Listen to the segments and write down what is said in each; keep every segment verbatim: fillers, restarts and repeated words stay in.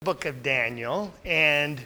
book of Daniel, and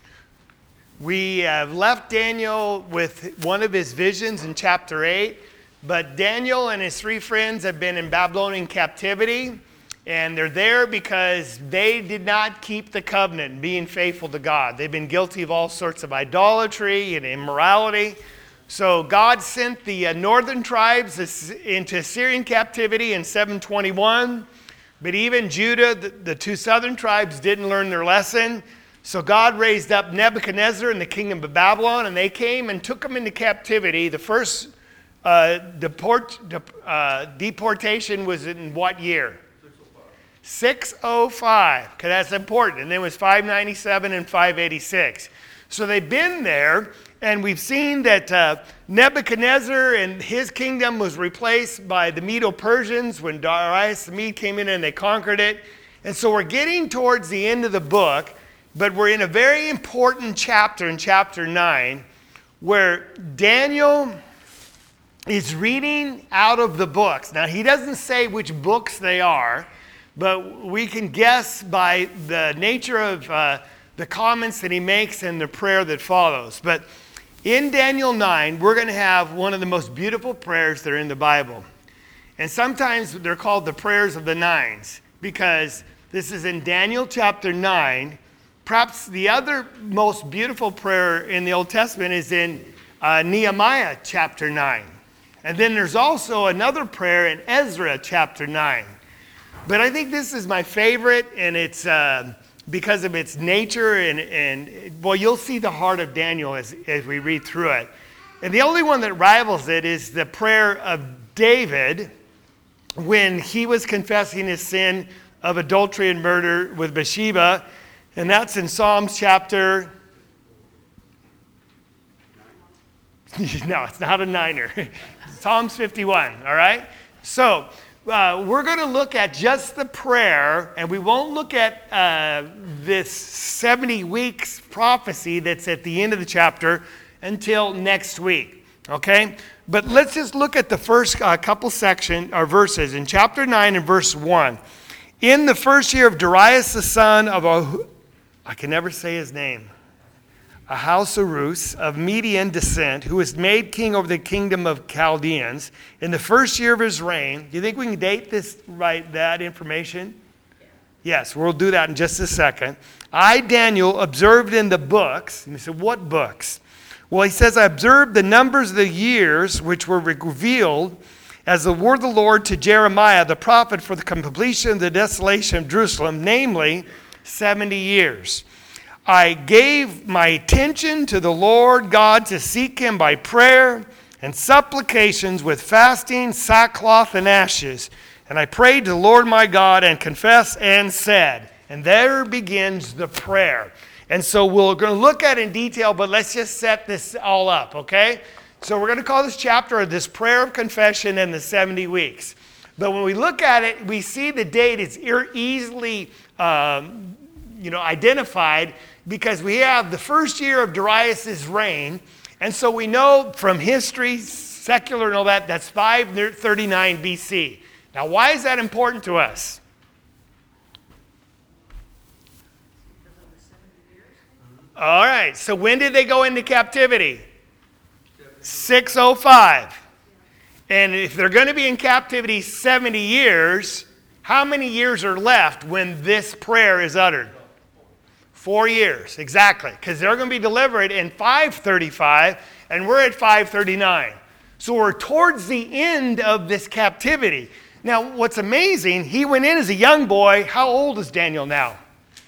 we have left Daniel with one of his visions in chapter eight, but Daniel and his three friends have been in Babylonian captivity, and they're there because they did not keep the covenant, being faithful to God. They've been guilty of all sorts of idolatry and immorality. So God sent the uh, northern tribes into Assyrian captivity in seven twenty-one. But even Judah, the, the two southern tribes, didn't learn their lesson. So God raised up Nebuchadnezzar and the kingdom of Babylon, and they came and took them into captivity. The first uh, deport, uh, deportation was in what year? six oh five, because that's important. And then it was five ninety-seven and five eighty-six. So they've been there, and we've seen that uh, Nebuchadnezzar and his kingdom was replaced by the Medo-Persians when Darius the Mede came in and they conquered it. And so we're getting towards the end of the book, but we're in a very important chapter in chapter nine where Daniel is reading out of the books. Now, he doesn't say which books they are, but we can guess by the nature of uh, the comments that he makes and the prayer that follows. But in Daniel nine, we're going to have one of the most beautiful prayers that are in the Bible. And sometimes they're called the prayers of the nines because this is in Daniel chapter nine. Perhaps the other most beautiful prayer in the Old Testament is in uh, Nehemiah chapter nine. And then there's also another prayer in Ezra chapter nine. But I think this is my favorite, and it's uh, because of its nature, and, and well, you'll see the heart of Daniel as, as we read through it. And the only one that rivals it is the prayer of David when he was confessing his sin of adultery and murder with Bathsheba, and that's in Psalms chapter... No, it's not a niner. Psalms fifty-one, all right? So... Uh, we're going to look at just the prayer, and we won't look at uh, this seventy weeks prophecy that's at the end of the chapter until next week, okay? But let's just look at the first uh, couple section or verses in chapter nine and verse one. In the first year of Darius the son of, a, I can never say his name, Ahasuerus of Median descent, who was made king over the kingdom of Chaldeans, in the first year of his reign. Do you think we can date this, right, that information? Yes, we'll do that in just a second. I, Daniel, observed in the books. And he said, what books? Well, he says, I observed the numbers of the years which were revealed as the word of the Lord to Jeremiah, the prophet, for the completion of the desolation of Jerusalem, namely seventy years. I gave my attention to the Lord God to seek him by prayer and supplications with fasting, sackcloth, and ashes. And I prayed to the Lord my God and confessed and said. And there begins the prayer. And so we're going to look at it in detail, but let's just set this all up, okay? So we're going to call this chapter this prayer of confession and the seventy weeks. But when we look at it, we see the date is easily um, you know, identified because we have the first year of Darius' reign. And so we know from history, secular and all that, that's five thirty-nine B C. Now, why is that important to us? All right, so when did they go into captivity? six oh five. And if they're going to be in captivity seventy years, how many years are left when this prayer is uttered? Four years, exactly, because they're going to be delivered in five thirty-five, and we're at five thirty-nine. So we're towards the end of this captivity. Now, what's amazing, he went in as a young boy. How old is Daniel now?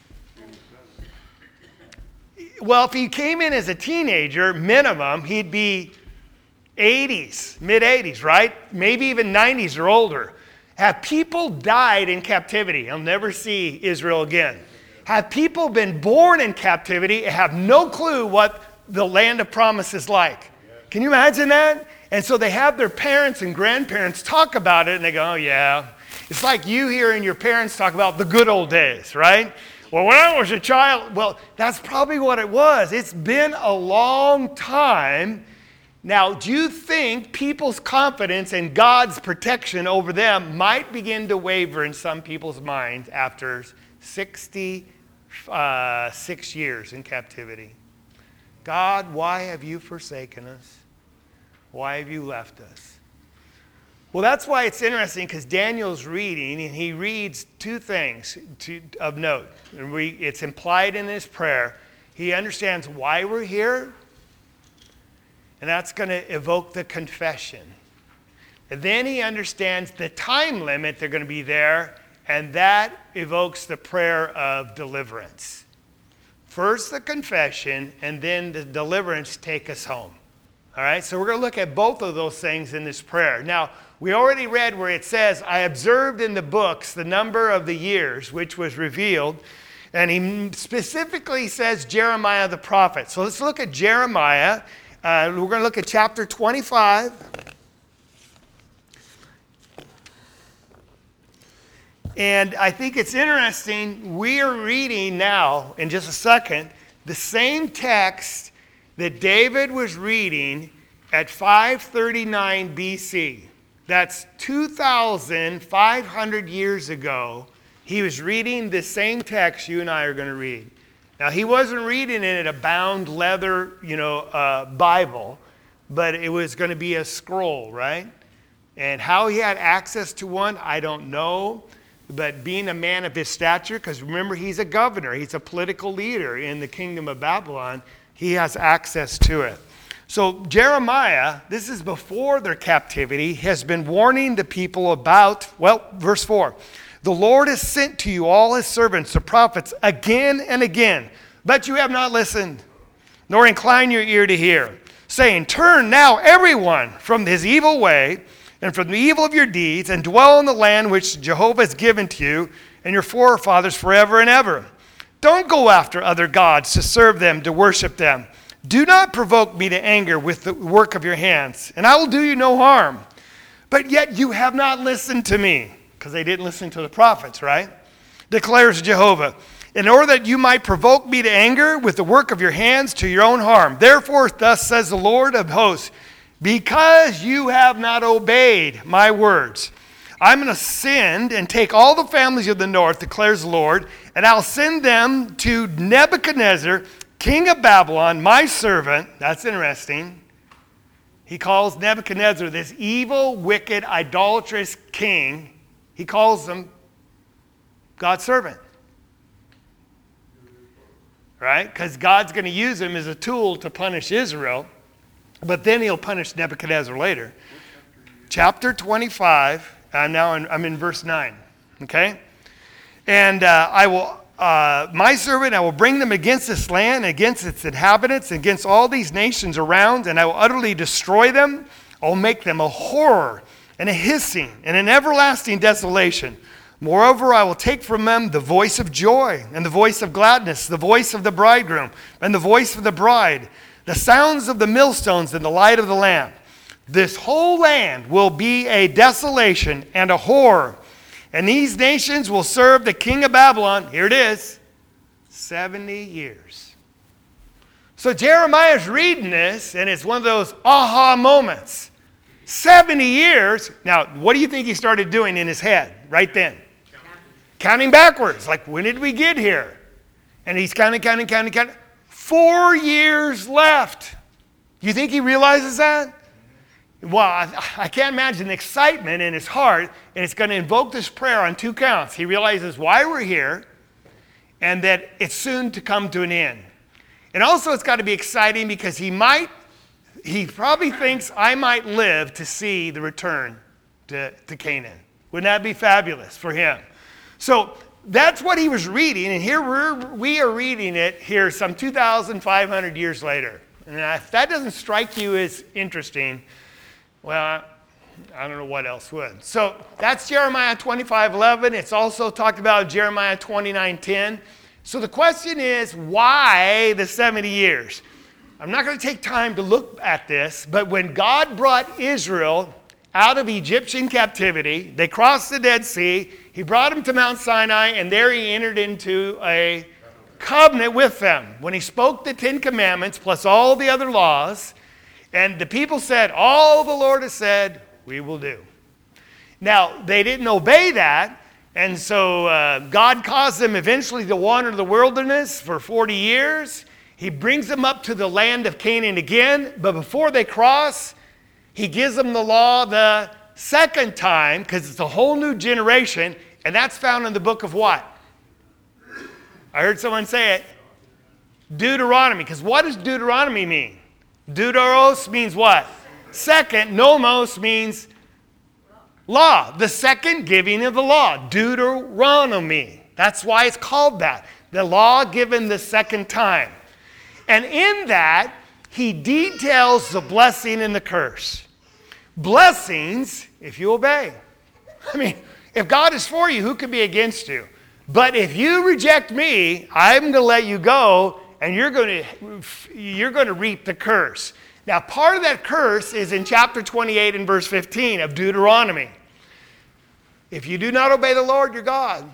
Well, if he came in as a teenager, minimum, he'd be eighties, mid-eighties, right? Maybe even nineties or older. Have people died in captivity? I'll never see Israel again. Have people been born in captivity and have no clue what the land of promise is like? Can you imagine that? And so they have their parents and grandparents talk about it, and they go, oh, yeah. It's like you hearing your parents talk about the good old days, right? Well, when I was a child, well, that's probably what it was. It's been a long time. Now, do you think people's confidence in God's protection over them might begin to waver in some people's minds after sixty uh, six years in captivity. God, why have you forsaken us? Why have you left us? Well, that's why it's interesting, because Daniel's reading, and he reads two things to, of note. And we, it's implied in his prayer. He understands why we're here, and that's going to evoke the confession. And then he understands the time limit they're going to be there, and that evokes the prayer of deliverance. First the confession, and then the deliverance take us home. All right, so we're going to look at both of those things in this prayer. Now, we already read where it says, I observed in the books the number of the years which was revealed. And he specifically says Jeremiah the prophet. So let's look at Jeremiah. Uh, we're going to look at chapter twenty-five. And I think it's interesting, we are reading now, in just a second, the same text that David was reading at five thirty-nine B C. That's two thousand five hundred years ago. He was reading the same text you and I are going to read. Now, he wasn't reading it in a bound leather, you know, uh, Bible, but it was going to be a scroll, right? And how he had access to one, I don't know. But being a man of his stature, because remember, he's a governor, he's a political leader in the kingdom of Babylon, he has access to it. So Jeremiah, this is before their captivity, has been warning the people about, well, verse four, the Lord has sent to you all his servants, the prophets, again and again, but you have not listened, nor incline your ear to hear, saying, turn now everyone from his evil way and from the evil of your deeds, and dwell in the land which Jehovah has given to you and your forefathers forever and ever. Don't go after other gods to serve them, to worship them. Do not provoke me to anger with the work of your hands, and I will do you no harm. But yet you have not listened to me, because they didn't listen to the prophets, right? Declares Jehovah, in order that you might provoke me to anger with the work of your hands to your own harm. Therefore, thus says the Lord of hosts, because you have not obeyed my words, I'm going to send and take all the families of the north, declares the Lord, and I'll send them to Nebuchadnezzar, king of Babylon, my servant. That's interesting. He calls Nebuchadnezzar this evil, wicked, idolatrous king. He calls him God's servant. Right? Because God's going to use him as a tool to punish Israel. But then he'll punish Nebuchadnezzar later. Chapter twenty-five, uh, now in, I'm in verse nine. Okay? And uh, I will, uh, my servant, I will bring them against this land, against its inhabitants, against all these nations around, and I will utterly destroy them. I will make them a horror and a hissing and an everlasting desolation. Moreover, I will take from them the voice of joy and the voice of gladness, the voice of the bridegroom and the voice of the bride, the sounds of the millstones and the light of the lamp. This whole land will be a desolation and a horror. And these nations will serve the king of Babylon, here it is, seventy years. So Jeremiah's reading this, and it's one of those aha moments. seventy years. Now, what do you think he started doing in his head right then? Counting, counting backwards. Like, when did we get here? And he's counting, counting, counting, counting. Four years left. You think he realizes that? Well, I, I can't imagine the excitement in his heart, and it's going to invoke this prayer on two counts. He realizes why we're here, and that it's soon to come to an end. And also it's got to be exciting because he might, he probably thinks I might live to see the return to, to Canaan. Wouldn't that be fabulous for him? So that's what he was reading, and here we're, we are reading it here some two thousand five hundred years later. And if that doesn't strike you as interesting, well, I don't know what else would. So that's Jeremiah twenty-five eleven. It's also talked about in Jeremiah twenty-nine ten. So the question is, why the seventy years? I'm not going to take time to look at this, but when God brought Israel out of Egyptian captivity, they crossed the Dead Sea, he brought them to Mount Sinai, and there he entered into a covenant with them. When he spoke the Ten Commandments plus all the other laws, and the people said, all the Lord has said, we will do. Now, they didn't obey that, And so uh, God caused them eventually to wander the wilderness for forty years. He brings them up to the land of Canaan again. But before they cross, he gives them the law the second time, because it's a whole new generation. And that's found in the book of what? I heard someone say it. Deuteronomy. Because what does Deuteronomy mean? Deuteros means what? Second. Nomos means law. The second giving of the law. Deuteronomy. That's why it's called that. The law given the second time. And in that, he details the blessing and the curse. Blessings, if you obey. I mean, if God is for you, who can be against you? But if you reject me, I'm going to let you go, and you're going to, you're going to reap the curse. Now, part of that curse is in chapter twenty-eight and verse fifteen of Deuteronomy. If you do not obey the Lord your God,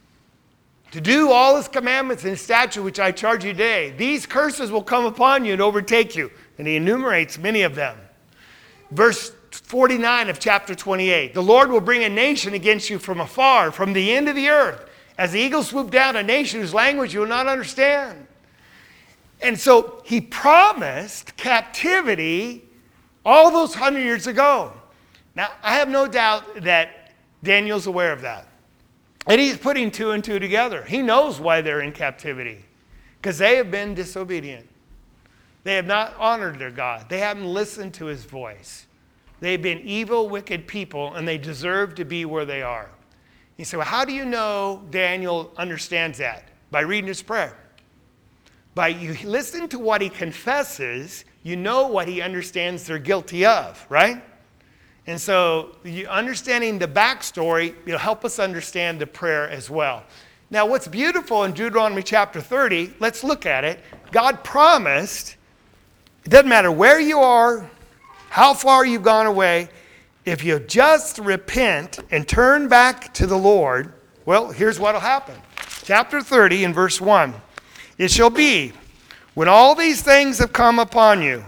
to do all his commandments and statutes which I charge you today, these curses will come upon you and overtake you. And he enumerates many of them. Verse forty-nine of chapter twenty-eight. The Lord will bring a nation against you from afar, from the end of the earth. As the eagles swoop down, a nation whose language you will not understand. And so he promised captivity all those hundred years ago. Now, I have no doubt that Daniel's aware of that. And he's putting two and two together. He knows why they're in captivity. Because they have been disobedient. They have not honored their God. They haven't listened to his voice. They've been evil, wicked people, and they deserve to be where they are. You say, well, how do you know Daniel understands that? By reading his prayer. By you listen to what he confesses, you know what he understands they're guilty of, right? And so you, understanding the backstory will help us understand the prayer as well. Now, what's beautiful in Deuteronomy chapter thirty, let's look at it. God promised, it doesn't matter where you are, how far you've gone away, if you just repent and turn back to the Lord, well, here's what will happen. Chapter thirty and verse one. It shall be, when all these things have come upon you,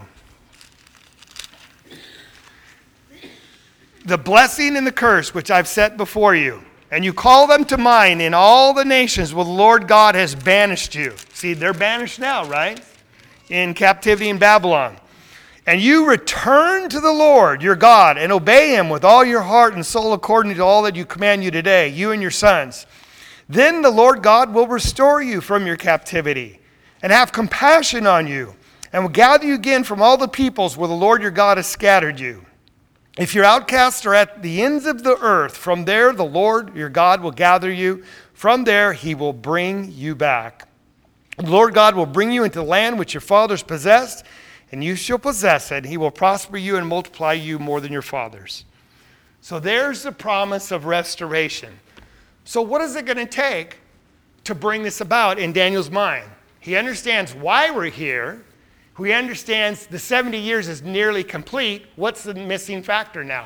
the blessing and the curse which I've set before you, and you call them to mind in all the nations where the Lord God has banished you. See, they're banished now, right? In captivity in Babylon. And you return to the Lord your God and obey him with all your heart and soul according to all that you command you today, you and your sons. Then the Lord God will restore you from your captivity and have compassion on you and will gather you again from all the peoples where the Lord your God has scattered you. If your outcasts are at the ends of the earth, from there the Lord your God will gather you. From there he will bring you back. The Lord God will bring you into the land which your fathers possessed, and you shall possess it. He will prosper you and multiply you more than your fathers. So there's the promise of restoration. So what is it going to take to bring this about in Daniel's mind? He understands why we're here. He understands the seventy years is nearly complete. What's the missing factor now?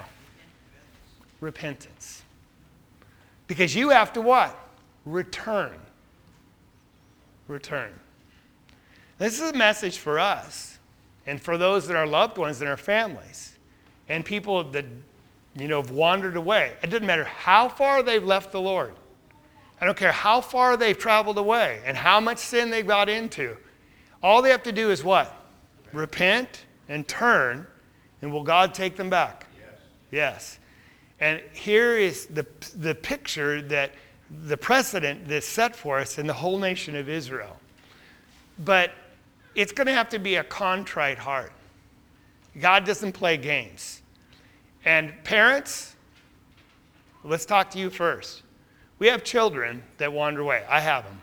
Repentance. Because you have to what? Return. Return. This is a message for us and for those that are loved ones and our families and people that, you know, have wandered away. It doesn't matter how far they've left the Lord. I don't care how far they've traveled away and how much sin they got into. All they have to do is what? Repent and turn, and will God take them back? Yes. Yes. And here is the, the picture that the precedent that's set for us in the whole nation of Israel. But it's going to have to be a contrite heart. God doesn't play games. And parents, let's talk to you first. We have children that wander away. I have them.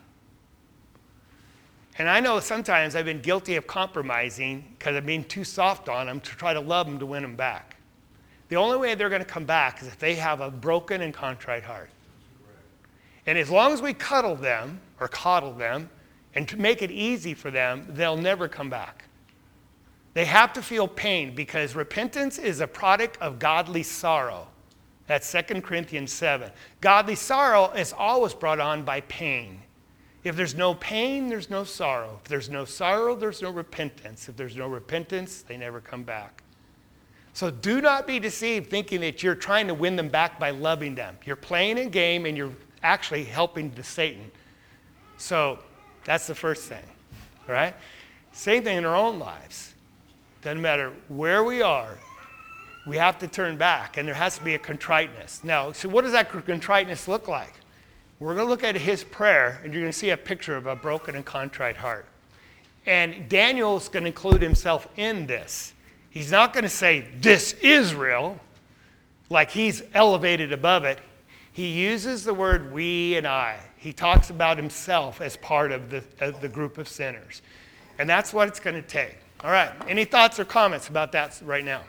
And I know sometimes I've been guilty of compromising because I've been too soft on them to try to love them to win them back. The only way they're going to come back is if they have a broken and contrite heart. And as long as we cuddle them or coddle them and to make it easy for them, they'll never come back. They have to feel pain because repentance is a product of godly sorrow. That's Second Corinthians seven. Godly sorrow is always brought on by pain. If there's no pain, there's no sorrow. If there's no sorrow, there's no repentance. If there's no repentance, they never come back. So do not be deceived thinking that you're trying to win them back by loving them. You're playing a game and you're actually helping the Satan. So that's the first thing, all right? Same thing in our own lives. Doesn't matter where we are, we have to turn back, and there has to be a contriteness. Now, so what does that contriteness look like? We're going to look at his prayer, and you're going to see a picture of a broken and contrite heart. And Daniel's going to include himself in this. He's not going to say, this Israel, like he's elevated above it. He uses the word we and I. He talks about himself as part of the, of the group of sinners. And that's what it's going to take. All right. Any thoughts or comments about that right now?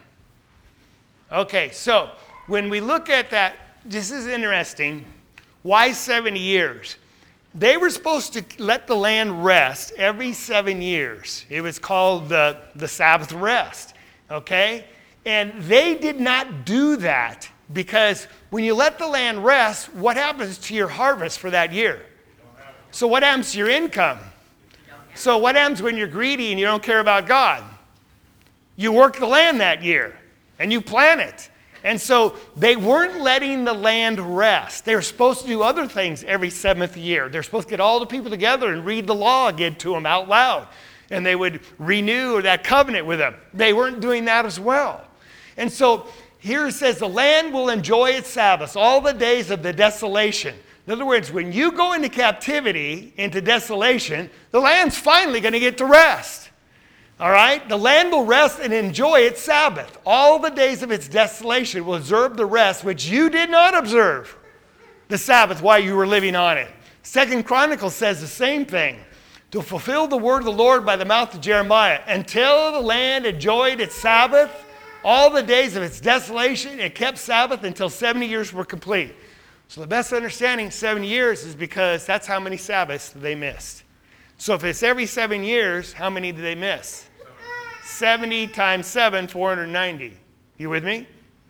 Okay. So when we look at that, this is interesting. Why seventy years? They were supposed to let the land rest every seven years. It was called the, the Sabbath rest. Okay? And they did not do that because when you let the land rest, what happens to your harvest for that year? So what happens to your income? So what happens when you're greedy and you don't care about God? You work the land that year and you plant it. And so they weren't letting the land rest. They were supposed to do other things every seventh year. They're supposed to get all the people together and read the law again to them out loud. And they would renew that covenant with them. They weren't doing that as well. And so here it says the land will enjoy its Sabbaths all the days of the desolation. In other words, when you go into captivity, into desolation, the land's finally going to get to rest. All right? The land will rest and enjoy its Sabbath. All the days of its desolation will observe the rest which you did not observe, the Sabbath, while you were living on it. Second Chronicles says the same thing. To fulfill the word of the Lord by the mouth of Jeremiah, until the land enjoyed its Sabbath, all the days of its desolation, it kept Sabbath until seventy years were complete. So the best understanding, seventy years, is because that's how many Sabbaths they missed. So if it's every seven years, how many did they miss? seventy times seven, four hundred ninety. You with me?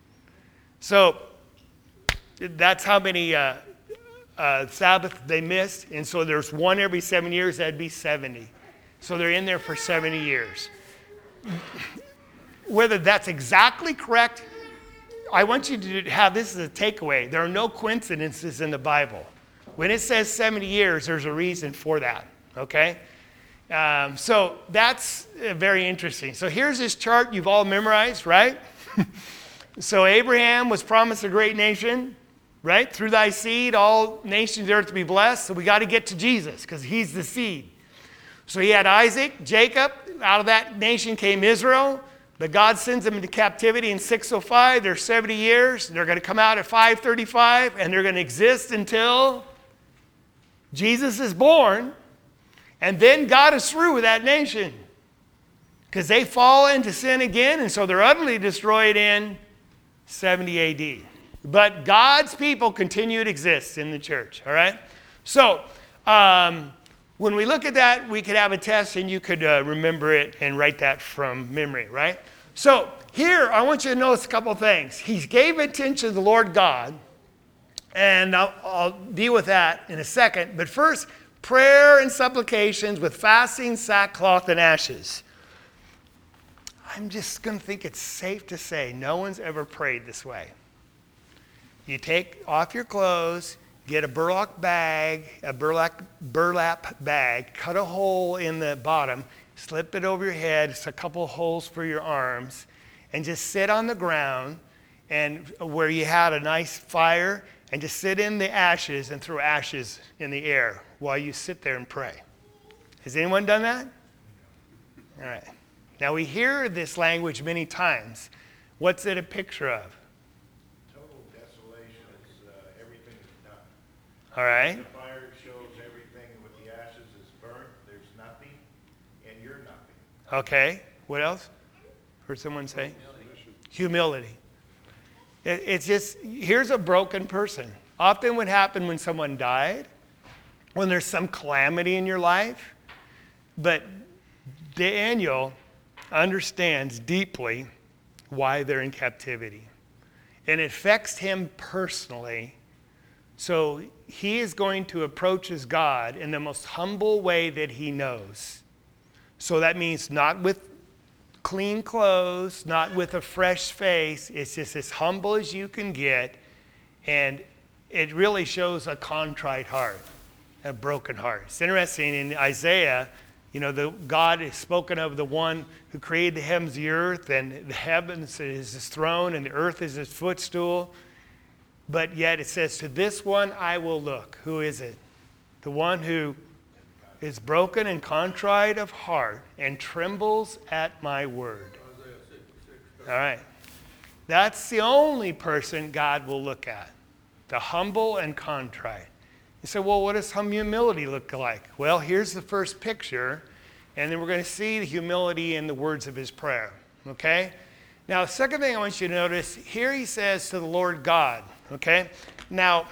So that's how many uh, uh, Sabbath they missed. And so there's one every seven years, that'd be seventy. So they're in there for seventy years. Whether that's exactly correct, I want you to have this as a takeaway. There are no coincidences in the Bible. When it says seventy years, there's a reason for that, okay? Um, so that's uh, very interesting. So here's this chart you've all memorized, right? So Abraham was promised a great nation, right? Through thy seed, all nations of the earth to be blessed. So we got to get to Jesus because he's the seed. So he had Isaac, Jacob. Out of that nation came Israel. But God sends them into captivity in six oh five. They're seventy years. They're going to come out at five thirty-five, and they're going to exist until Jesus is born. And then God is through with that nation because they fall into sin again, and so they're utterly destroyed in seventy A D. But God's people continue to exist in the church, all right? So um, when we look at that, we could have a test, and you could uh, remember it and write that from memory, right? So here, I want you to notice a couple things. He gave attention to the Lord God, and I'll, I'll deal with that in a second. But first, prayer and supplications with fasting, sackcloth, and ashes. I'm just going to think it's safe to say no one's ever prayed this way. You take off your clothes, get a burlap bag, a burlap, burlap bag, cut a hole in the bottom, slip it over your head, it's a couple holes for your arms, and just sit on the ground and where you had a nice fire, and just sit in the ashes and throw ashes in the air while you sit there and pray. Has anyone done that? All right. Now we hear this language many times. What's it a picture of? Total desolation is uh, everything is done. All right. The fire shows everything with the ashes is burnt. There's nothing, and you're nothing. Okay. What else? Heard someone say? Humility. Humility. It, it's just, here's a broken person. Often what happened when someone died, when there's some calamity in your life, but Daniel understands deeply why they're in captivity. And it affects him personally. So he is going to approach his God in the most humble way that he knows. So that means not with clean clothes, not with a fresh face. It's just as humble as you can get. And it really shows a contrite heart, a broken heart. It's interesting in Isaiah, you know, the God is spoken of the one who created the heavens, the earth, and the heavens is his throne, and the earth is his footstool. But yet it says, to this one I will look. Who is it? The one who is broken and contrite of heart and trembles at my word. All right. That's the only person God will look at. The humble and contrite. You say, well, what does humility look like? Well, here's the first picture, and then we're going to see the humility in the words of his prayer. Okay? Now, the second thing I want you to notice, here he says to the Lord God. Okay? Now,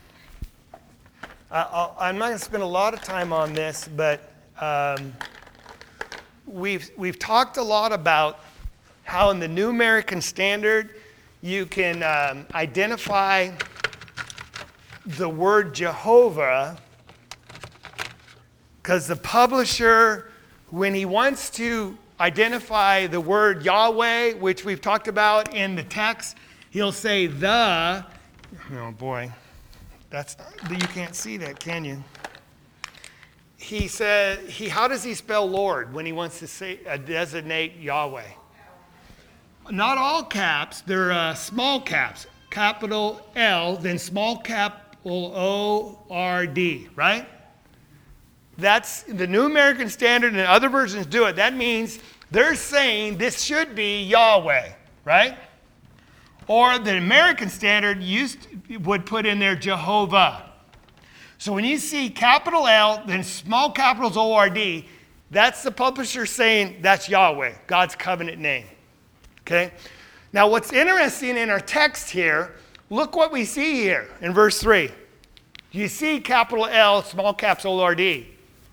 I'll, I'm not going to spend a lot of time on this, but um, we've, we've talked a lot about how in the New American Standard you can um, identify the word Jehovah, because the publisher, when he wants to identify the word Yahweh, which we've talked about in the text, he'll say the, oh boy, that's, you can't see that, can you? He said, he, how does he spell Lord when he wants to say, uh, designate Yahweh? Not all caps, they're uh, small caps. Capital L, then small capital O R D, right? That's the New American Standard, and other versions do it. That means they're saying this should be Yahweh, right? Or the American Standard used would put in there Jehovah. So when you see capital L, then small capitals O R D, that's the publisher saying that's Yahweh, God's covenant name. Okay? Now what's interesting in our text here, look what we see here in verse three. You see capital L, small caps O R D.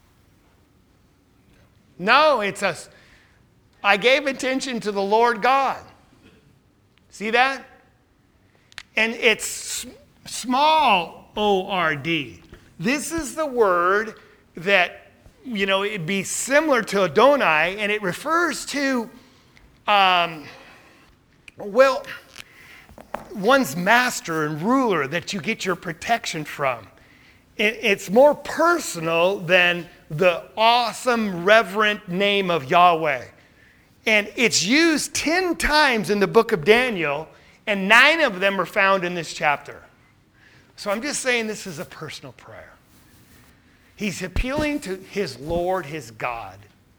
No, it's a, I gave attention to the Lord God. See that? And it's small O R D. This is the word that, you know, it'd be similar to Adonai, and it refers to, um, well, one's master and ruler that you get your protection from. It's more personal than the awesome, reverent name of Yahweh. And it's used ten times in the book of Daniel, and nine of them are found in this chapter. So I'm just saying this is a personal prayer. He's appealing to his Lord, his God.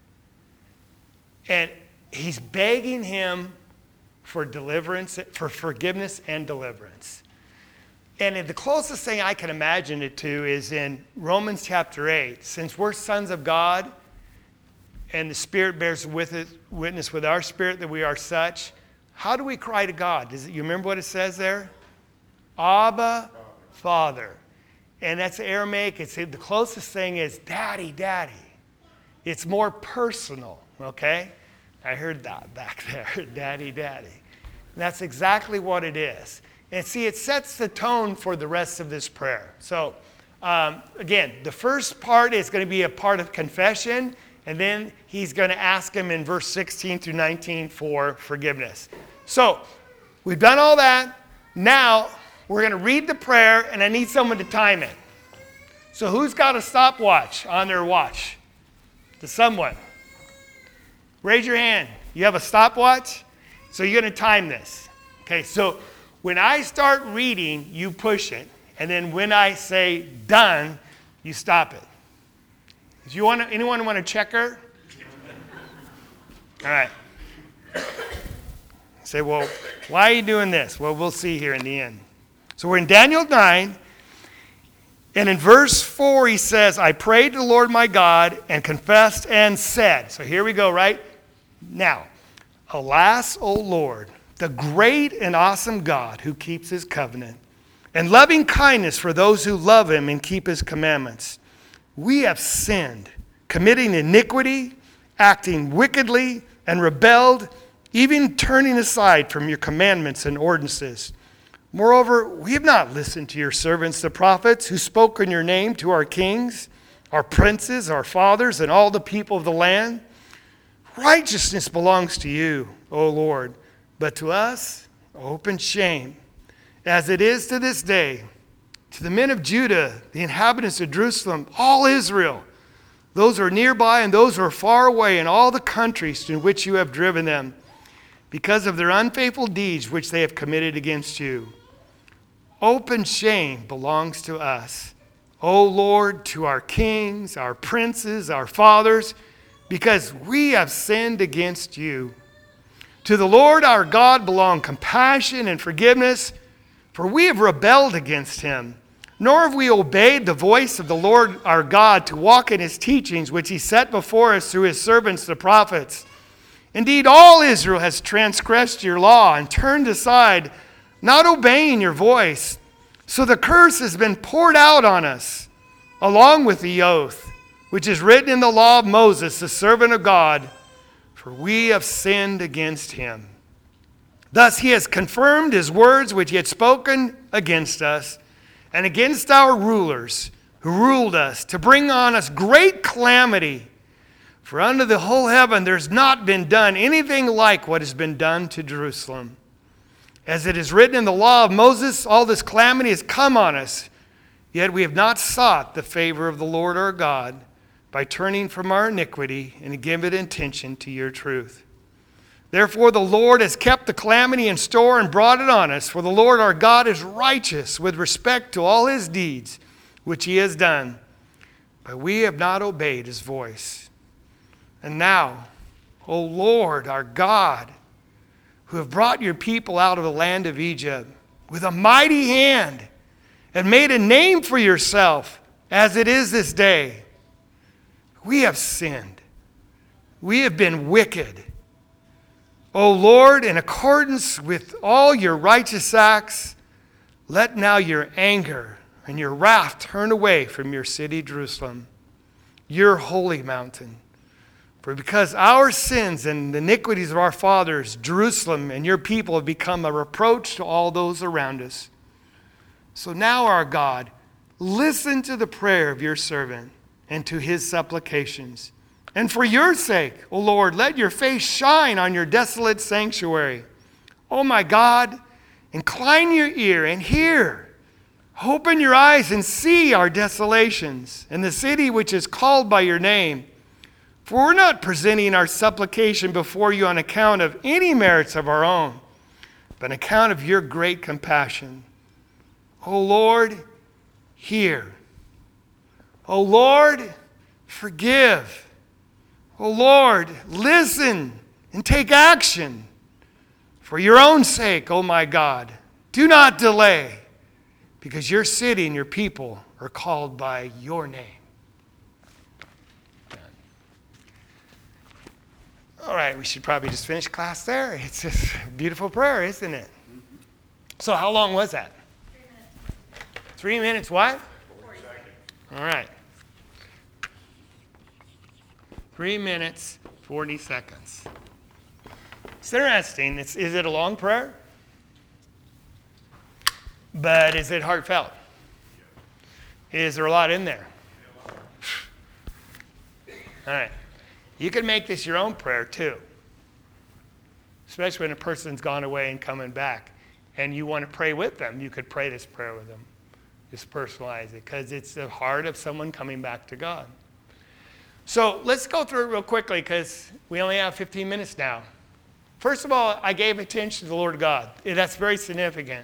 And he's begging him for deliverance, for forgiveness and deliverance. And the closest thing I can imagine it to is in Romans chapter eight. Since we're sons of God, and the Spirit bears with it, witness with our spirit that we are such, how do we cry to God? Does it, you remember what it says there? Abba, Father. And that's Aramaic. It's the closest thing is Daddy, Daddy. It's more personal, okay? I heard that back there, Daddy, Daddy. And that's exactly what it is. And see, it sets the tone for the rest of this prayer. So, um, again, the first part is going to be a part of confession, and then he's going to ask him in verse sixteen through nineteen for forgiveness. So, we've done all that. Now, we're going to read the prayer, and I need someone to time it. So, who's got a stopwatch on their watch? To someone. Raise your hand. You have a stopwatch? So, you're going to time this. Okay, so when I start reading, you push it. And then when I say done, you stop it. Do you want to, anyone want a checker? All right. Say, well, why are you doing this? Well, we'll see here in the end. So we're in Daniel nine. And in verse four, he says, I prayed to the Lord my God and confessed and said. So here we go, right? Now, alas, O Lord, the great and awesome God who keeps his covenant and loving kindness for those who love him and keep his commandments. We have sinned, committing iniquity, acting wickedly, and rebelled, even turning aside from your commandments and ordinances. Moreover, we have not listened to your servants, the prophets, who spoke in your name to our kings, our princes, our fathers, and all the people of the land. Righteousness belongs to you, O Lord, but to us, open shame, as it is to this day. to the men of Judah, the inhabitants of Jerusalem, all Israel, those who are nearby and those who are far away, in all the countries to which you have driven them, because of their unfaithful deeds which they have committed against you. Open shame belongs to us, O Lord, to our kings, our princes, our fathers, because we have sinned against you. To the Lord our God belong compassion and forgiveness, for we have rebelled against him. Nor have we obeyed the voice of the Lord our God to walk in his teachings, which he set before us through his servants the prophets. Indeed, all Israel has transgressed your law and turned aside, not obeying your voice. So the curse has been poured out on us, along with the oath, which is written in the law of Moses, the servant of God, for we have sinned against him. Thus he has confirmed his words which he had spoken against us, and against our rulers who ruled us, to bring on us great calamity. For under the whole heaven there's not been done anything like what has been done to Jerusalem. As it is written in the law of Moses, all this calamity has come on us, yet we have not sought the favor of the Lord our God by turning from our iniquity and giving attention to your truth. Therefore the Lord has kept the calamity in store and brought it on us, for the Lord our God is righteous with respect to all his deeds which he has done. But we have not obeyed his voice. And now, O Lord our God, who have brought your people out of the land of Egypt with a mighty hand and made a name for yourself, as it is this day, we have sinned. We have been wicked. O Lord, in accordance with all your righteous acts, let now your anger and your wrath turn away from your city, Jerusalem, your holy mountain. For because our sins and the iniquities of our fathers, Jerusalem and your people, have become a reproach to all those around us. So now, our God, listen to the prayer of your servant and to his supplications. And for your sake, O Lord, let your face shine on your desolate sanctuary. O my God, incline your ear and hear. Open your eyes and see our desolations and the city which is called by your name. For we're not presenting our supplication before you on account of any merits of our own, but on account of your great compassion. O Lord, hear. O Lord, forgive. O Lord, listen and take action. For your own sake, O my God, do not delay, because your city and your people are called by your name. All right, we should probably just finish class there. It's just a beautiful prayer, isn't it? So how long was that? Three minutes. Three minutes what? forty seconds. All right. Three minutes, forty seconds. It's interesting. It's, is it a long prayer? But is it heartfelt? Is there a lot in there? All right. You can make this your own prayer too. Especially when a person's gone away and coming back and you want to pray with them, you could pray this prayer with them. Just personalize it because it's the heart of someone coming back to God. So let's go through it real quickly because we only have fifteen minutes now. First of all, I gave attention to the Lord God. That's very significant.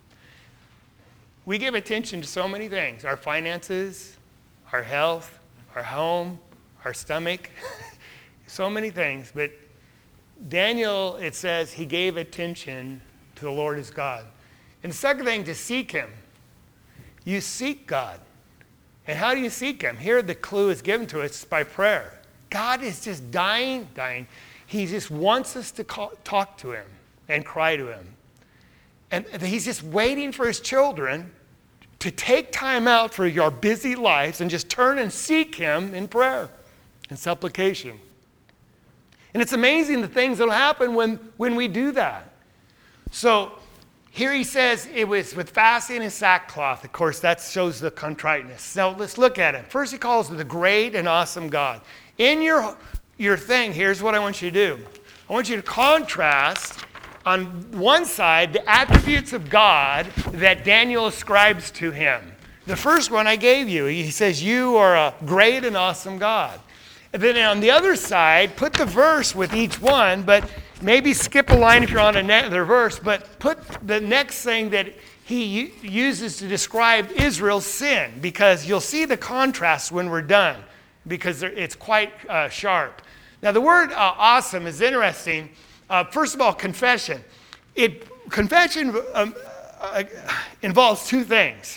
We give attention to so many things. Our finances, our health, our home, our stomach. So many things. But Daniel, it says, he gave attention to the Lord his God. And the second thing, to seek him. You seek God. And how do you seek him? Here the clue is given to us by prayer. God is just dying, dying. He just wants us to call, talk to him and cry to him. And he's just waiting for his children to take time out for your busy lives and just turn and seek him in prayer and supplication. And it's amazing the things that will happen when, when we do that. So here he says it was with fasting and sackcloth. Of course, that shows the contriteness. So let's look at it. First, he calls it the great and awesome God. In your, your thing, here's what I want you to do. I want you to contrast on one side the attributes of God that Daniel ascribes to him. The first one I gave you. He says, you are a great and awesome God. And then on the other side, put the verse with each one, but maybe skip a line if you're on another verse, but put the next thing that he uses to describe Israel's sin, because you'll see the contrast when we're done, because it's quite uh, sharp. Now, the word uh, awesome is interesting. Uh, first of all, confession. It Confession um, uh, involves two things.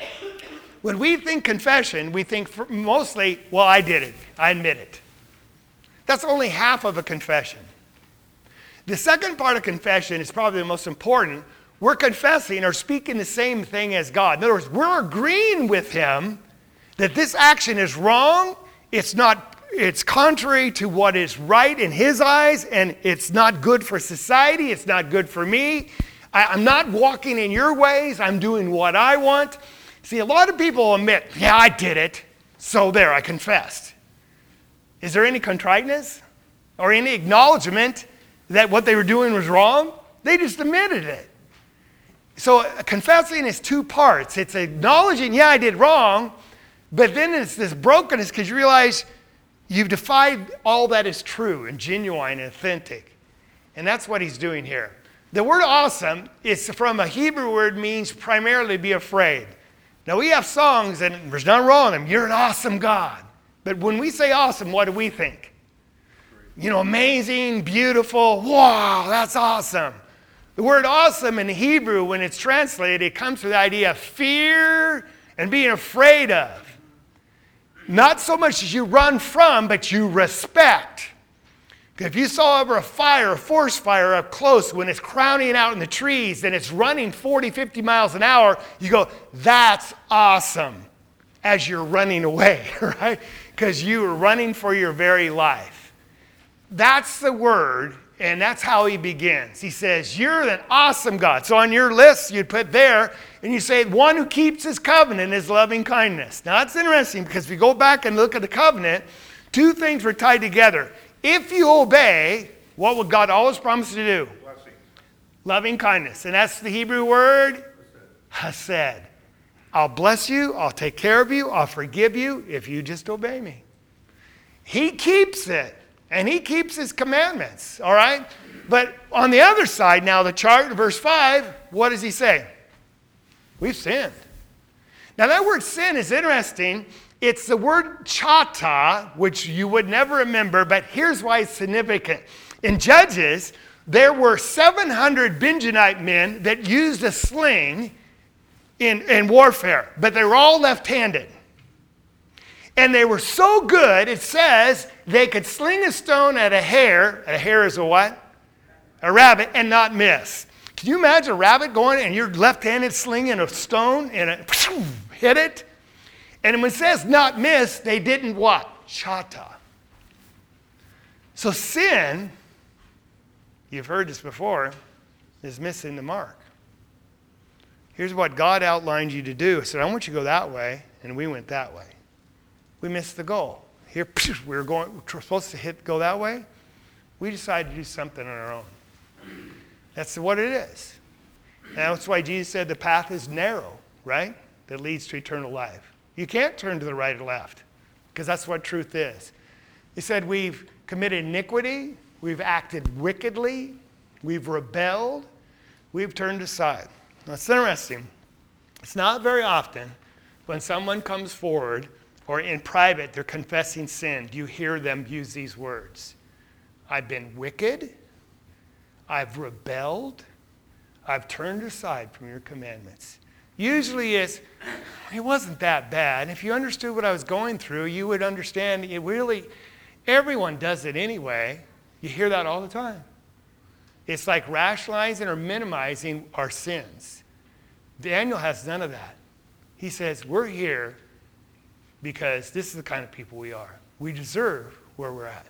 When we think confession, we think for mostly, well, I did it. I admit it. That's only half of a confession. The second part of confession is probably the most important. We're confessing or speaking the same thing as God. In other words, we're agreeing with him that this action is wrong, it's not, it's contrary to what is right in his eyes, and it's not good for society, it's not good for me. I, I'm not walking in your ways, I'm doing what I want. See, a lot of people admit, yeah, I did it, so there, I confessed. Is there any contriteness or any acknowledgement that what they were doing was wrong? They just admitted it. So uh, confessing is two parts. It's acknowledging, yeah, I did wrong, but then it's this brokenness because you realize you've defied all that is true and genuine and authentic. And that's what he's doing here. The word awesome is from a Hebrew word, means primarily be afraid. Now we have songs, and there's nothing wrong with them. You're an awesome God. But when we say awesome, what do we think? You know, amazing, beautiful, wow, that's awesome. The word awesome in Hebrew, when it's translated, it comes with the idea of fear and being afraid of. Not so much as you run from, but you respect. If you saw over a fire, a forest fire up close, when it's crowning out in the trees and it's running forty, fifty miles an hour, you go, that's awesome, as you're running away, right? Because you are running for your very life. That's the word, and that's how he begins. He says, you're an awesome God. So on your list, you'd put there, and you say, one who keeps his covenant is loving kindness. Now, that's interesting, because if you go back and look at the covenant, two things were tied together. If you obey, what would God always promise to do? Blessing. Loving kindness. And that's the Hebrew word, hesed. I'll bless you, I'll take care of you, I'll forgive you if you just obey me. He keeps it. And he keeps his commandments, all right? But on the other side, now the chart, verse five, what does he say? We've sinned. Now that word sin is interesting. It's the word chata, which you would never remember, but here's why it's significant. In Judges, there were seven hundred Benjamite men that used a sling in, in warfare, but they were all left-handed. And they were so good, it says, they could sling a stone at a hare. A hare is a what? A rabbit, and not miss. Can you imagine a rabbit going and you're left-handed slinging a stone and it hit it? And when it says not miss, they didn't what? Chata. So sin, you've heard this before, is missing the mark. Here's what God outlined you to do. He said, I want you to go that way, and we went that way. We missed the goal. Here, we were going, we were supposed to hit, go that way. We decided to do something on our own. That's what it is. And that's why Jesus said the path is narrow, right? That leads to eternal life. You can't turn to the right or left, because that's what truth is. He said we've committed iniquity, we've acted wickedly, we've rebelled, we've turned aside. Now, it's interesting. It's not very often when someone comes forward or in private, they're confessing sin, do you hear them use these words? I've been wicked. I've rebelled. I've turned aside from your commandments. Usually it's, it wasn't that bad. If you understood what I was going through, you would understand it really, everyone does it anyway. You hear that all the time. It's like rationalizing or minimizing our sins. Daniel has none of that. He says, we're here because this is the kind of people we are. We deserve where we're at.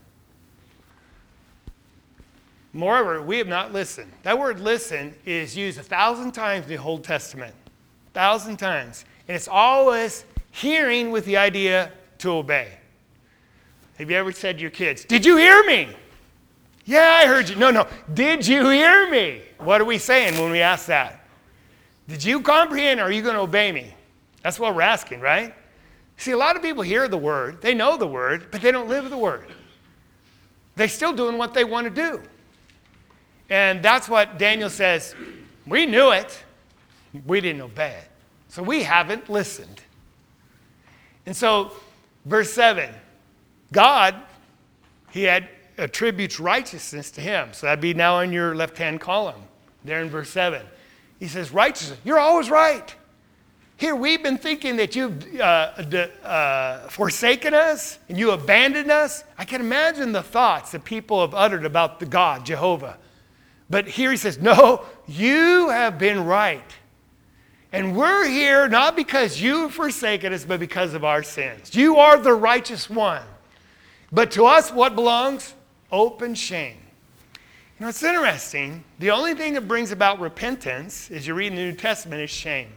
Moreover, we have not listened. That word listen is used a thousand times in the Old Testament. A thousand times. And it's always hearing with the idea to obey. Have you ever said to your kids, did you hear me? Yeah, I heard you. No, no. Did you hear me? What are we saying when we ask that? Did you comprehend or are you going to obey me? That's what we're asking, right? See, a lot of people hear the word, they know the word, but they don't live the word. They're still doing what they want to do. And that's what Daniel says, we knew it, we didn't obey it. So we haven't listened. And so, verse seven, God, he had attributes righteousness to him. So that'd be now in your left-hand column, there in verse seven. He says, righteousness, you're always right. Here, we've been thinking that you've uh, d- uh, forsaken us and you abandoned us. I can imagine the thoughts that people have uttered about the God, Jehovah. But here he says, no, you have been right. And we're here not because you have forsaken us, but because of our sins. You are the righteous one. But to us, what belongs? Open shame. You know, it's interesting. The only thing that brings about repentance, as you read in the New Testament, is shame.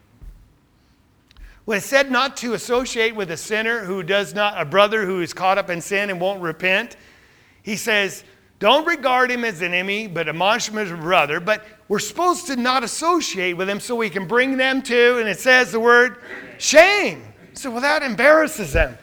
When it's said not to associate with a sinner who does not, a brother who is caught up in sin and won't repent, he says, don't regard him as an enemy, but admonish him as a brother. But we're supposed to not associate with him so we can bring them to, and it says the word, shame. So well, that embarrasses them.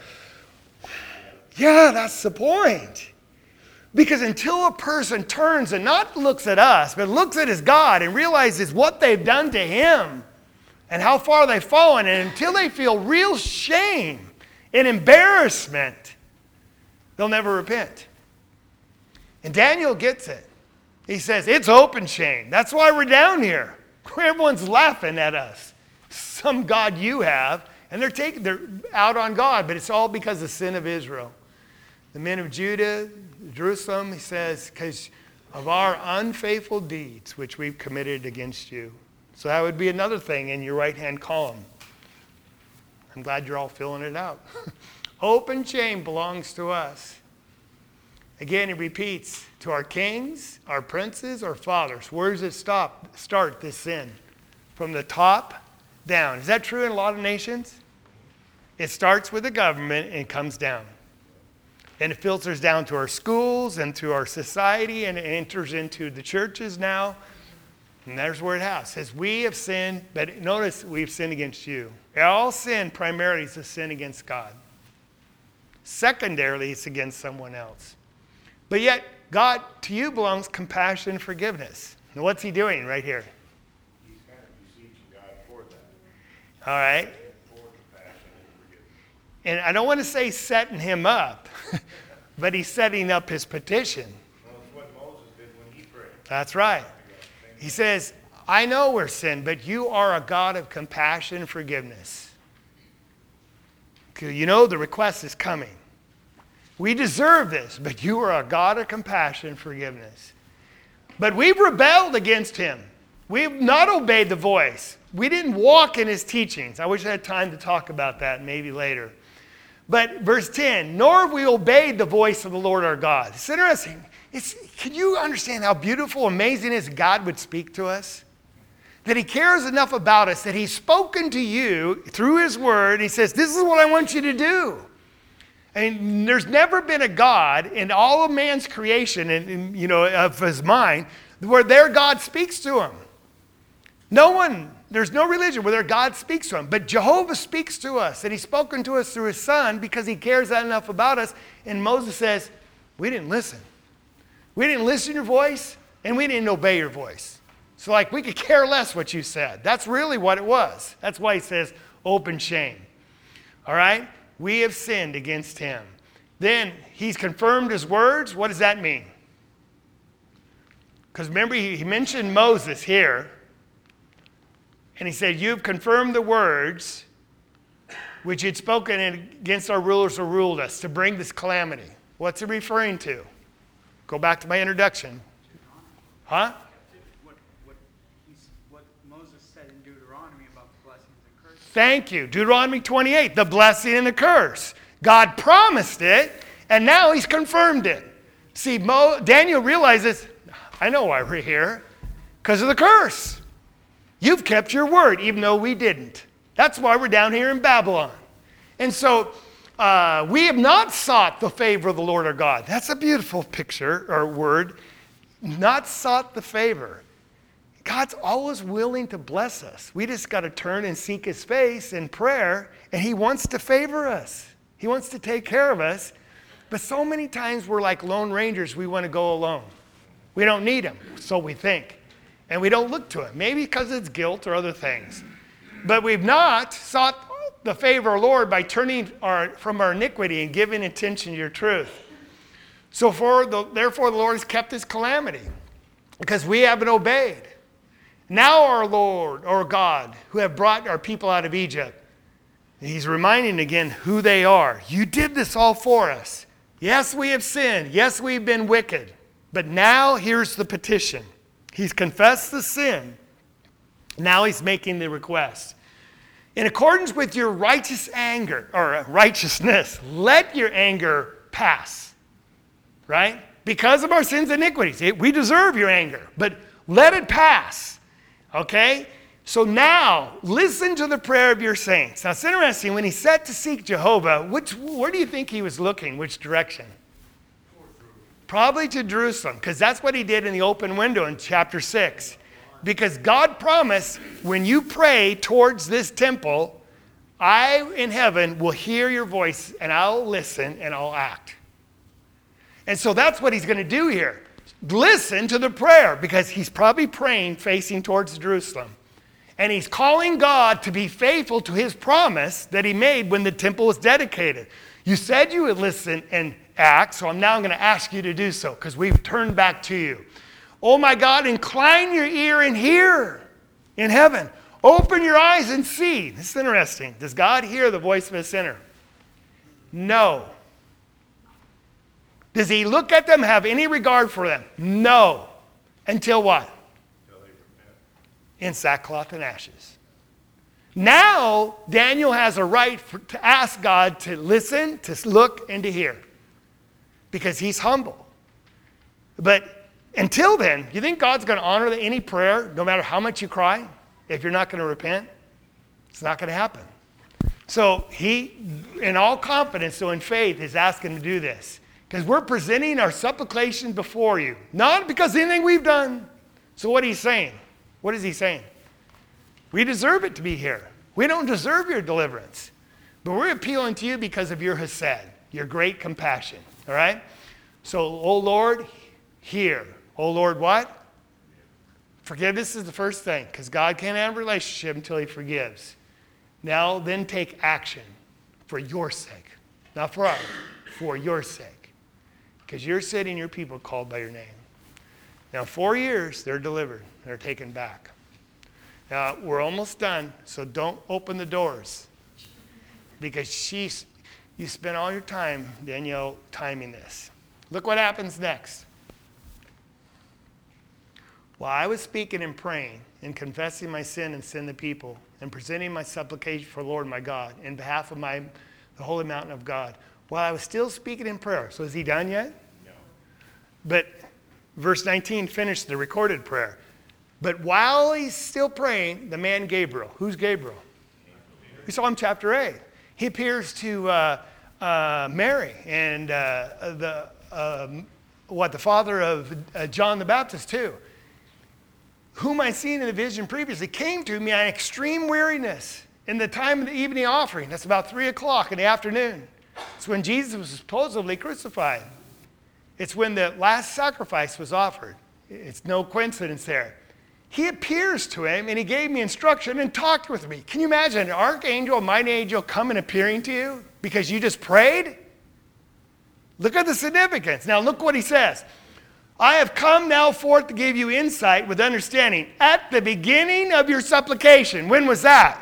Yeah, that's the point. Because until a person turns and not looks at us, but looks at his God and realizes what they've done to him, and how far they've fallen, and until they feel real shame and embarrassment, they'll never repent. And Daniel gets it. He says, it's open shame. That's why we're down here. Everyone's laughing at us. Some God you have, and they're taking, they're out on God, but it's all because of the sin of Israel. The men of Judah, Jerusalem, he says, because of our unfaithful deeds which we've committed against you. So that would be another thing in your right-hand column. I'm glad you're all filling it out. Open shame belongs to us. Again, he repeats, to our kings, our princes, our fathers. Where does it stop? Start this sin? From the top down. Is that true in a lot of nations? It starts with the government and comes down. And it filters down to our schools and to our society, and it enters into the churches now. And there's where it has. It says, we have sinned, but notice we've sinned against you. All sin primarily is a sin against God. Secondarily, it's against someone else. But yet, God, to you belongs compassion and forgiveness. And what's he doing right here? He's kind of beseeching God for that. All right. For compassion and forgiveness. And I don't want to say setting him up, but he's setting up his petition. Well, it's what Moses did when he prayed. That's right. He says, I know we're sin, but you are a God of compassion and forgiveness. Because you know the request is coming. We deserve this, but you are a God of compassion and forgiveness. But we've rebelled against him. We've not obeyed the voice. We didn't walk in his teachings. I wish I had time to talk about that maybe later. But verse ten, nor have we obeyed the voice of the Lord our God. It's interesting. It's, can you understand how beautiful, amazing it is God would speak to us? That he cares enough about us that he's spoken to you through his word. He says, this is what I want you to do. And there's never been a God in all of man's creation and, and you know of his mind where their God speaks to him. No one, there's no religion where their God speaks to him. But Jehovah speaks to us, and he's spoken to us through his son because he cares that enough about us. And Moses says, we didn't listen. We didn't listen to your voice, and we didn't obey your voice. So like we could care less what you said. That's really what it was. That's why he says open shame. All right? We have sinned against him. Then he's confirmed his words. What does that mean? Because remember, he, he mentioned Moses here. And he said, you've confirmed the words which he'd spoken against our rulers who ruled us to bring this calamity. What's it referring to? Go back to my introduction. Huh? What, what, what Moses said in Deuteronomy about the blessings and curses. Thank you. Deuteronomy twenty-eight, the blessing and the curse. God promised it, and now he's confirmed it. See, Mo, Daniel realizes, I know why we're here, because of the curse. You've kept your word, even though we didn't. That's why we're down here in Babylon. And so uh, we have not sought the favor of the Lord our God. That's a beautiful picture or word. Not sought the favor. God's always willing to bless us. We just got to turn and seek his face in prayer, and he wants to favor us. He wants to take care of us. But so many times we're like lone rangers. We want to go alone. We don't need him, so we think. And we don't look to him. Maybe because it's guilt or other things. But we've not sought the favor of the Lord by turning our, from our iniquity and giving attention to your truth. So for the, therefore the Lord has kept his calamity because we haven't obeyed. Now our Lord, our God, who have brought our people out of Egypt, he's reminding again who they are. You did this all for us. Yes, we have sinned. Yes, we've been wicked. But now here's the petition. He's confessed the sin. Now he's making the request. In accordance with your righteous anger, or righteousness, let your anger pass. Right? Because of our sins and iniquities. It, we deserve your anger. But let it pass. Okay? So now, listen to the prayer of your saints. Now, it's interesting. When he set to seek Jehovah, which, where do you think he was looking? Which direction? Probably to Jerusalem, because that's what he did in the open window in chapter six. Because God promised, when you pray towards this temple, I in heaven will hear your voice, and I'll listen, and I'll act. And so that's what he's going to do here. Listen to the prayer, because he's probably praying facing towards Jerusalem. And he's calling God to be faithful to his promise that he made when the temple was dedicated. You said you would listen and act, so I'm now going to ask you to do so, because we've turned back to you. Oh my God, incline your ear and hear in heaven. Open your eyes and see. This is interesting. Does God hear the voice of a sinner? No. Does he look at them, have any regard for them? No. Until what? Until they repent. In sackcloth and ashes. Now, Daniel has a right for, to ask God to listen, to look, and to hear. Because he's humble. But until then, you think God's going to honor any prayer, no matter how much you cry, if you're not going to repent? It's not going to happen. So he, in all confidence, so in faith, is asking to do this. Because we're presenting our supplication before you. Not because of anything we've done. So what he's saying? What is he saying? We deserve it to be here. We don't deserve your deliverance. But we're appealing to you because of your hesed, your great compassion. All right? So, oh Lord, hear. Oh Lord, what? Forgiveness is the first thing, because God can't have a relationship until he forgives. Now then take action for your sake. Not for ours, for your sake. Because you're sitting your people called by your name. Now four years, they're delivered. They're taken back. Now we're almost done, so don't open the doors. Because she's, you spent all your time, Danielle, timing this. Look what happens next. While I was speaking and praying and confessing my sin and sin of the people and presenting my supplication for the Lord my God in behalf of my, the holy mountain of God, while I was still speaking in prayer. So is he done yet? No. But verse nineteen finished the recorded prayer. But while he's still praying, the man Gabriel. Who's Gabriel? We saw him chapter eight. He appears to uh, uh, Mary and uh, the uh, what the father of uh, John the Baptist too. Whom I seen in the vision previously came to me on extreme weariness in the time of the evening offering. That's about three o'clock in the afternoon. It's when Jesus was supposedly crucified. It's when the last sacrifice was offered. It's no coincidence there. He appears to him and he gave me instruction and talked with me. Can you imagine an archangel, a mighty angel come and appearing to you because you just prayed? Look at the significance. Now look what he says. I have come now forth to give you insight with understanding at the beginning of your supplication. When was that?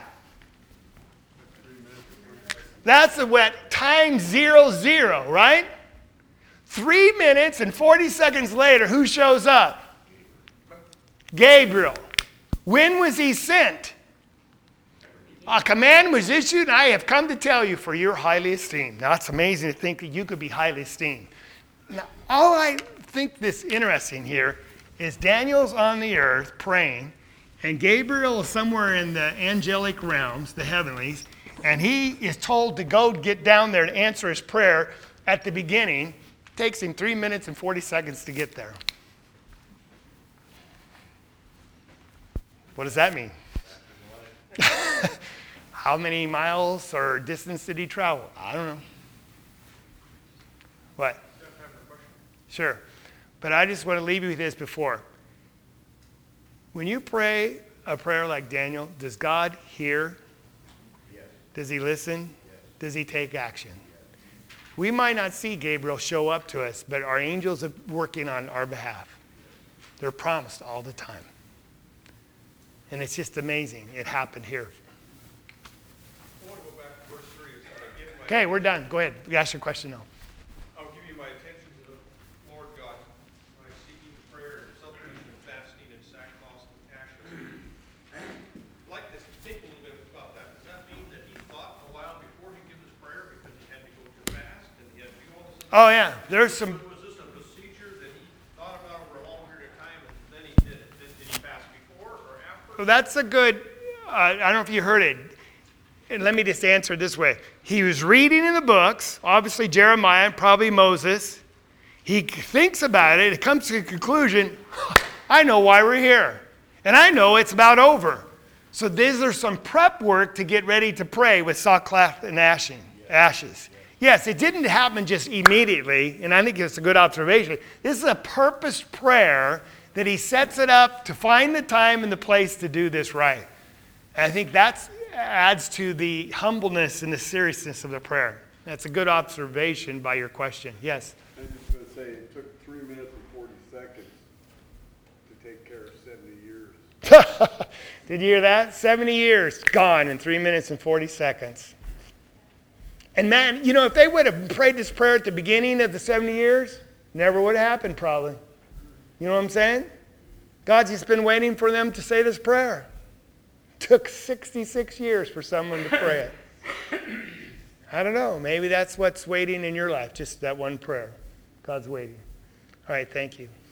That's the what time zero zero, right? Three minutes and forty seconds later, who shows up? Gabriel. When was he sent? A command was issued, and I have come to tell you for your highly esteemed. Now, it's amazing to think that you could be highly esteemed. Now, all I think this interesting here is Daniel's on the earth praying, and Gabriel is somewhere in the angelic realms, the heavenlies, and he is told to go get down there to answer his prayer at the beginning. It takes him three minutes and forty seconds to get there. What does that mean? How many miles or distance did he travel? I don't know. What? Sure. But I just want to leave you with this before. When you pray a prayer like Daniel, does God hear? Yes. Does he listen? Yes. Does he take action? We might not see Gabriel show up to us, but our angels are working on our behalf. They're promised all the time. And it's just amazing. It happened here. I want to go back to verse three. It says, "I give my, Okay, we're done. Go ahead. Ask your question now. I'll give you my attention to the Lord God, my seeking prayer, supplication, and fasting, and sackcloth and ashes." I'd like to think a little bit about that. Does that mean that he thought a while before he gave his prayer because he had to go to fast and he had to do all this? Oh, yeah. There's some. Was this a procedure that he thought about over a long period of time and then he did it? Did, did he fast before or after? Well, that's a good. Uh, I don't know if you heard it. And let me just answer it this way. He was reading in the books, obviously Jeremiah, probably Moses. He thinks about it. It comes to a conclusion. I know why we're here. And I know it's about over. So these are some prep work to get ready to pray with sackcloth and ashing, ashes. Yes, it didn't happen just immediately, and I think it's a good observation. This is a purposed prayer that he sets it up to find the time and the place to do this right. And I think that adds to the humbleness and the seriousness of the prayer. That's a good observation by your question. Yes? I was just going to say, it took three minutes and forty seconds to take care of seventy years. Did you hear that? seventy years gone in three minutes and forty seconds. And man, you know, if they would have prayed this prayer at the beginning of the seventy years, never would have happened probably. You know what I'm saying? God's just been waiting for them to say this prayer. Took sixty-six years for someone to pray it. I don't know. Maybe that's what's waiting in your life, just that one prayer. God's waiting. All right, thank you.